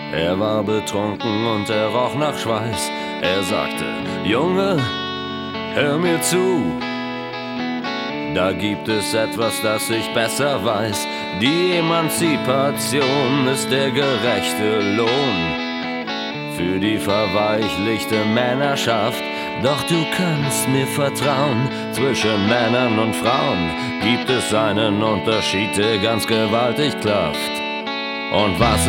Er war betrunken und er roch nach Schweiß. Er sagte: Junge, hör mir zu. Da gibt es etwas, das ich besser weiß. Die Emanzipation ist der gerechte Lohn für die verweichlichte Männerschaft. Doch du kannst mir vertrauen, zwischen Männern und Frauen gibt es einen Unterschied, der ganz gewaltig klafft. Und was